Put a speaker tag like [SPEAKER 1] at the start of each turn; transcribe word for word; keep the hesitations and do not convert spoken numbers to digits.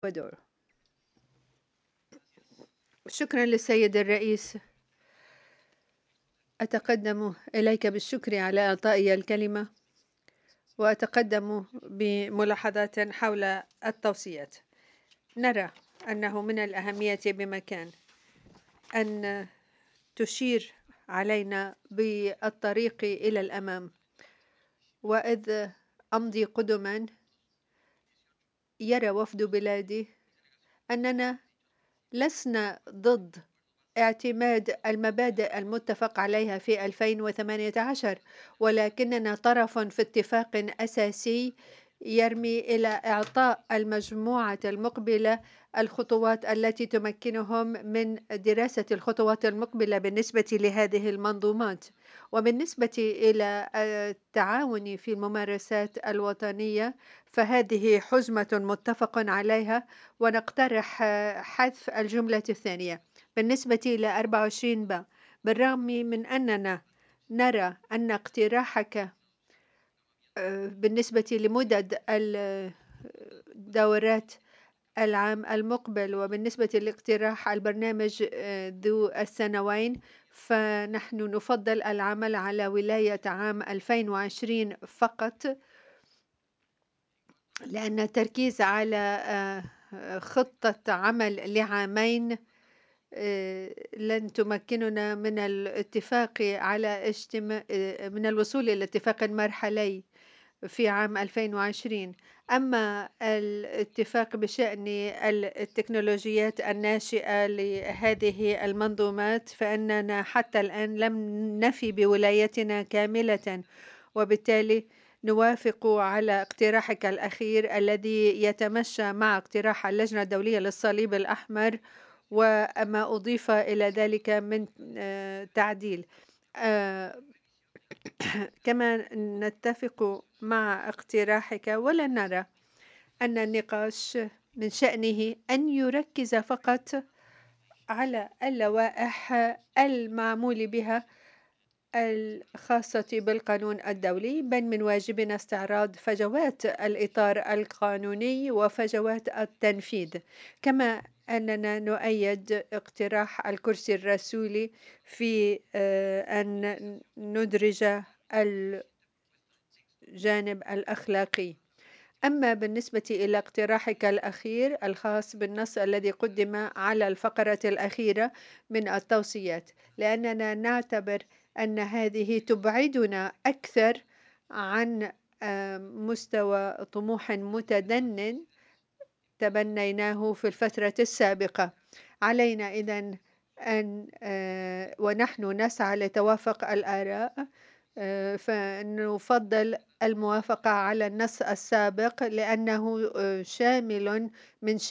[SPEAKER 1] ودور. شكرا للسيد الرئيس. أتقدم إليك بالشكر على إعطائي الكلمة، وأتقدم بملاحظات حول التوصيات. نرى أنه من الأهمية بمكان أن تشير علينا بالطريق إلى الأمام، وإذ أمضي قدما يرى وفد بلادي أننا لسنا ضد اعتماد المبادئ المتفق عليها في ألفين وثمانية عشر، ولكننا طرف في اتفاق أساسي يرمي إلى إعطاء المجموعة المقبلة الخطوات التي تمكنهم من دراسة الخطوات المقبلة بالنسبة لهذه المنظومات. وبالنسبة إلى التعاون في الممارسات الوطنية، فهذه حزمة متفق عليها، ونقترح حذف الجملة الثانية. بالنسبة إلى أربعة وعشرين ب، بالرغم من أننا نرى أن اقتراحك بالنسبة لمدد الدورات العام المقبل، وبالنسبة لاقتراح البرنامج ذو السنوين، فنحن نفضل العمل على ولاية عام ألفين وعشرين فقط، لأن التركيز على خطة عمل لعامين لن تمكننا من الاتفاق على اجتماع من الوصول إلى اتفاق مرحلي في عام ألفين وعشرين. أما الاتفاق بشأن التكنولوجيات الناشئة لهذه المنظومات، فإننا حتى الآن لم نفي بولايتنا كاملة، وبالتالي نوافق على اقتراحك الأخير الذي يتمشى مع اقتراح اللجنة الدولية للصليب الأحمر وما أضيف إلى ذلك من تعديل. كما نتفق مع اقتراحك، ولا نرى أن النقاش من شأنه أن يركز فقط على اللوائح المعمول بها الخاصة بالقانون الدولي، بل من واجبنا استعراض فجوات الإطار القانوني وفجوات التنفيذ. كما أننا نؤيد اقتراح الكرسي الرسولي في أن ندرج الجانب الأخلاقي. أما بالنسبة إلى اقتراحك الأخير الخاص بالنص الذي قدم على الفقرة الأخيرة من التوصيات، لأننا نعتبر أن هذه تبعدنا أكثر عن مستوى طموح متدنٍ تبنيناه في الفترة السابقة. علينا إذن أن ونحن نسعى لتوافق الآراء، فنفضل الموافقة على النص السابق، لأنه شامل من